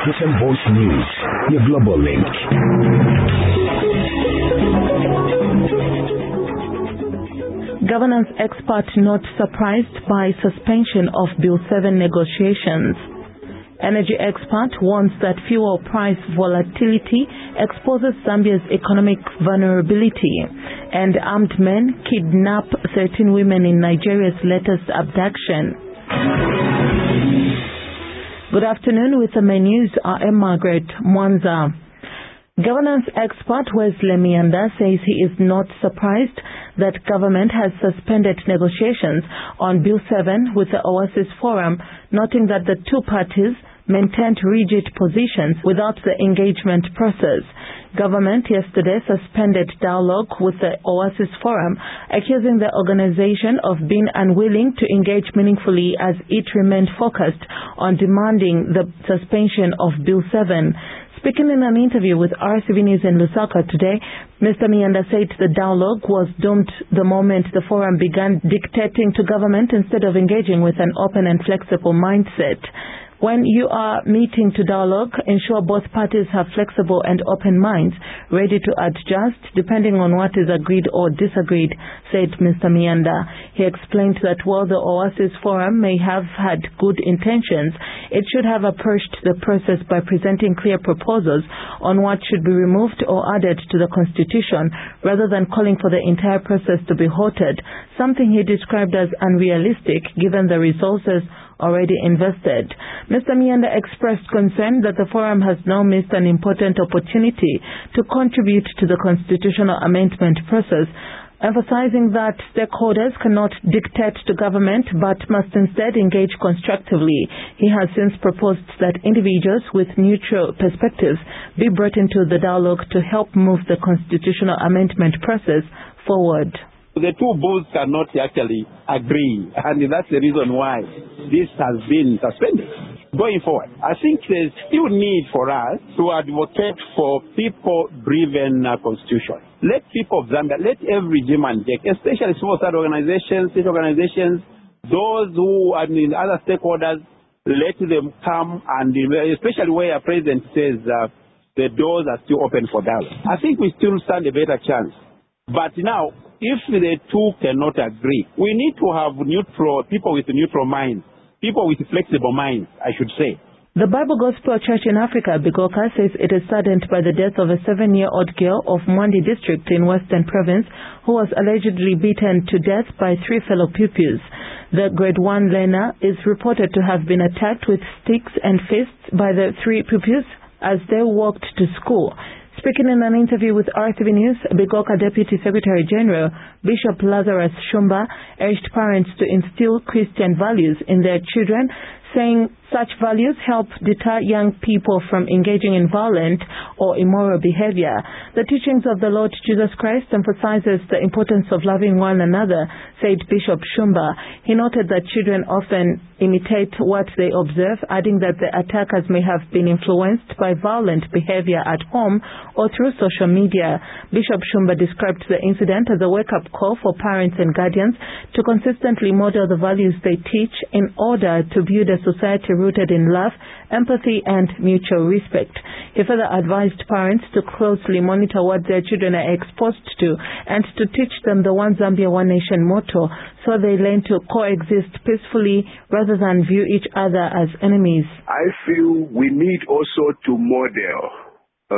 Christian Voice News, your global link. Governance expert not surprised by suspension of Bill 7 negotiations. Energy expert warns that fuel price volatility exposes Zambia's economic vulnerability. And armed men kidnap 13 women in Nigeria's latest abduction. Good afternoon. With the main news, I am Margaret Mwanza. Governance expert Wesley Mianda says he is not surprised that government has suspended negotiations on Bill 7 with the Oasis Forum, noting that the two parties maintained rigid positions without the engagement process. Government yesterday suspended dialogue with the Oasis Forum, accusing the organization of being unwilling to engage meaningfully as it remained focused on demanding the suspension of Bill 7. Speaking in an interview with RCV News in Lusaka today, Mr. Mianda said the dialogue was doomed the moment the forum began dictating to government instead of engaging with an open and flexible mindset. When you are meeting to dialogue, ensure both parties have flexible and open minds, ready to adjust depending on what is agreed or disagreed, said Mr. Mianda. He explained that while the Oasis Forum may have had good intentions, it should have approached the process by presenting clear proposals on what should be removed or added to the Constitution, rather than calling for the entire process to be halted, something he described as unrealistic given the resources already invested. Mr. Mianda expressed concern that the forum has now missed an important opportunity to contribute to the constitutional amendment process, emphasizing that stakeholders cannot dictate to government but must instead engage constructively. He has since proposed that individuals with neutral perspectives be brought into the dialogue to help move the constitutional amendment process forward. The two bulls cannot actually agree, and that's the reason why this has been suspended. Going forward, I think there's still need for us to advocate for people-driven constitution. Let people of Zambia, let every German take, especially small-side organizations, state organizations, those who, other stakeholders, let them come, and especially where a president says the doors are still open for dialogue. I think we still stand a better chance. But now, if the two cannot agree, we need to have people with neutral minds, people with flexible minds, I should say. The Bible Gospel Church in Africa, Bigoka, says it is saddened by the death of a 7-year-old girl of Mwandi district in Western Province who was allegedly beaten to death by 3 fellow pupils. The grade 1 learner is reported to have been attacked with sticks and fists by the 3 pupils as they walked to school. Speaking in an interview with RTV News, Bigoka Deputy Secretary General Bishop Lazarus Shumba urged parents to instill Christian values in their children, saying such values help deter young people from engaging in violent or immoral behavior. The teachings of the Lord Jesus Christ emphasizes the importance of loving one another, said Bishop Shumba. He noted that children often imitate what they observe, adding that the attackers may have been influenced by violent behavior at home or through social media. Bishop Shumba described the incident as a wake-up call for parents and guardians to consistently model the values they teach in order to build a society rooted in love, empathy, and mutual respect. He further advised parents to closely monitor what their children are exposed to and to teach them the One Zambia, One Nation motto so they learn to coexist peacefully rather than view each other as enemies. I feel we need also to model,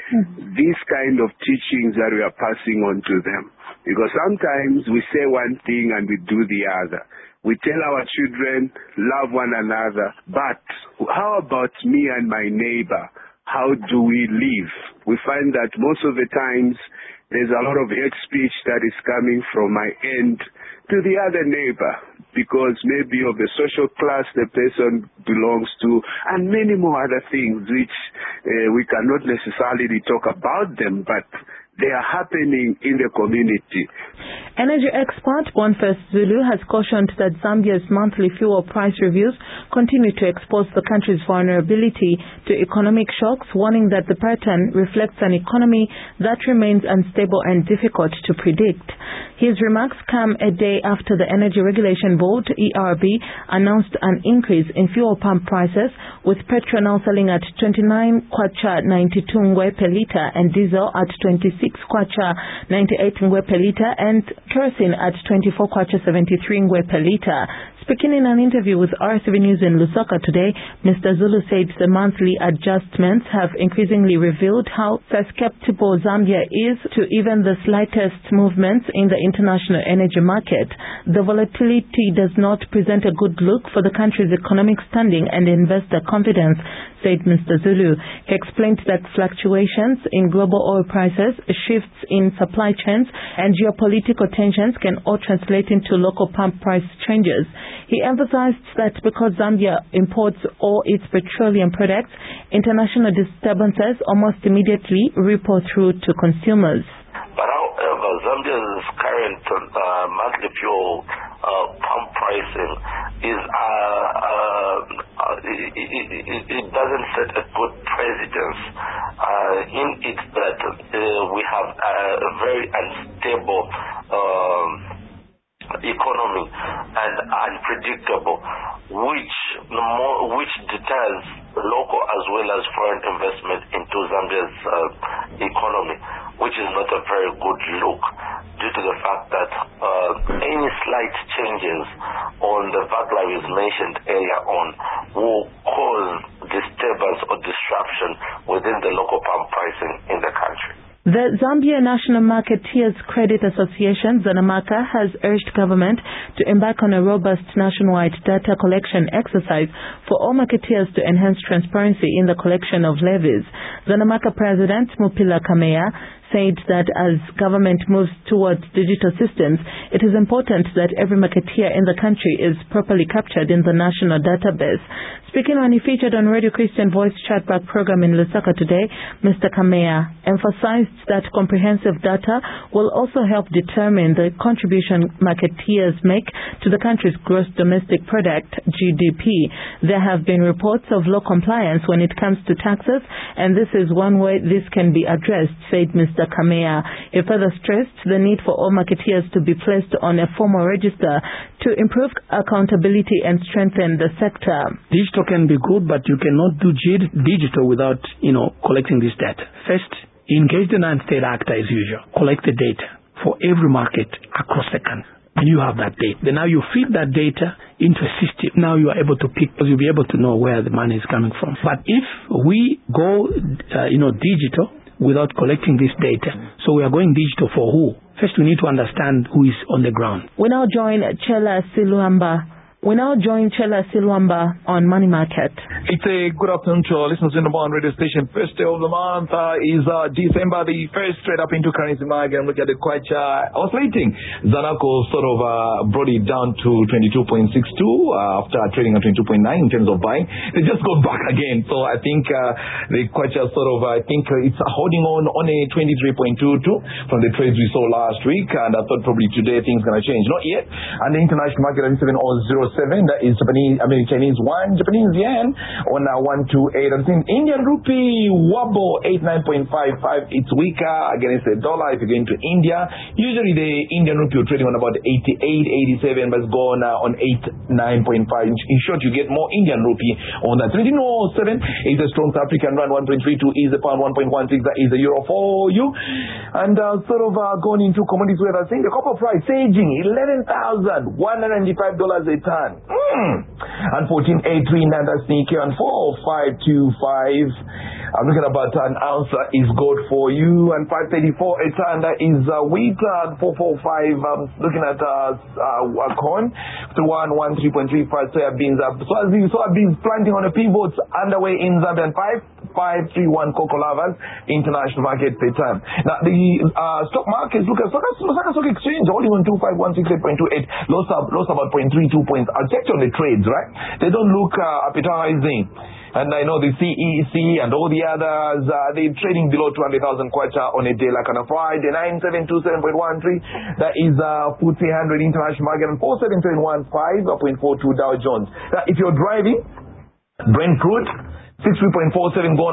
these kind of teachings that we are passing on to them. Because sometimes we say one thing and we do the other. We tell our children, love one another, but how about me and my neighbor? How do we live? We find that most of the times there's a lot of hate speech that is coming from my end to the other neighbor because maybe of the social class the person belongs to, and many more other things which we cannot necessarily talk about them, but they are happening in the community. Energy expert Boniface Zulu has cautioned that Zambia's monthly fuel price reviews continue to expose the country's vulnerability to economic shocks, warning that the pattern reflects reflects an economy that remains unstable and difficult to predict. His remarks come a day after the Energy Regulation Board, ERB, announced an increase in fuel pump prices, with petrol now selling at 29 kwacha 92 ngwe per litre and diesel at 26 kwacha 98 ngwe per litre and kerosene at 24 kwacha 73 ngwe per litre. Speaking in an interview with RTV News in Lusaka today, Mr. Zulu said the monthly adjustments have increasingly revealed how susceptible Zambia is to even the slightest movements in the international energy market. The volatility does not present a good look for the country's economic standing and investor confidence, said Mr. Zulu. He explained that fluctuations in global oil prices, shifts in supply chains, and geopolitical tensions can all translate into local pump price changes. He emphasized that because Zambia imports all its petroleum products, international disturbances almost immediately ripple through to consumers. But however, Zambia's current monthly fuel pump pricing is it doesn't set a good precedence in it that we have a very unstable economy and unpredictable, which deters local as well as foreign investment into Zambia's economy, which is not a very good look due to the fact that any slight changes on the VAT levies mentioned earlier on will cause disturbance or disruption within the local pump pricing in the country. The Zambia National Marketeers Credit Association, ZANAMACA, has urged government to embark on a robust nationwide data collection exercise for all marketeers to enhance transparency in the collection of levies. ZANAMACA President Mupila Kameya said that as government moves towards digital systems, it is important that every marketeer in the country is properly captured in the national database. Speaking when he featured on Radio Christian Voice Chatback program in Lusaka today, Mr. Kameya emphasized that comprehensive data will also help determine the contribution marketeers make to the country's gross domestic product, GDP. There have been reports of low compliance when it comes to taxes, and this is one way this can be addressed, said Mr. Kameya. He further stressed the need for all marketeers to be placed on a formal register to improve accountability and strengthen the sector. Digital can be good, but you cannot do digital without, collecting this data. First, engage the non-state actor as usual. Collect the data for every market across the country. And you have that data. Then now you feed that data into a system. Now you are able to pick, because you'll be able to know where the money is coming from. But if we go, digital without collecting this data, so we are going digital for who? First, we need to understand who is on the ground. We now join Chela Silwamba on Money Market. It's a good afternoon to our listeners in the Bond radio station. First day of the month is December, the first straight up into currency market. Look at the kwacha oscillating. Zanaco sort of brought it down to 22.62 after trading at 22.9 in terms of buying. They just got back again. So I think the kwacha it's holding on a 23.22 from the trades we saw last week. And I thought probably today things going to change. Not yet. And the international market at 7.07. That is Chinese yuan, Japanese yen on 128. I'm saying Indian rupee wobble 89.55. It's weaker against the dollar. If you're going to India, usually the Indian rupee you're trading on about 88, 87, but it's gone on 89.5. In short, you get more Indian rupee on that. 1707 is a strong South African rand. 1.32 is the pound. 1.16 that is the euro for you. And going into commodities, where I think the copper price saging $11,195 a ton. And 14.839 that's sneaky, and 4.525. I'm looking about an ounce is good for you, and 5.34 a ton that is wheat. 4.45. Looking at corn to 113.35 soybeans. Soybeans planting on the pivots underway in Zambia. 5.31 cocoa lovers international market per ton. Now the stock markets, look at Lusaka Stock Exchange holding on 25168.28, lost about 0.32 points. I'll check on the trades, right? They don't look appetizing. And I know the CEC and all the others, they're trading below 200,000 kwacha on a day like on a Friday. 9727.13. That is FTSE 100 international market, and 47715 0.42 Dow Jones. Now, if you're driving, Brent crude 63.47 gone.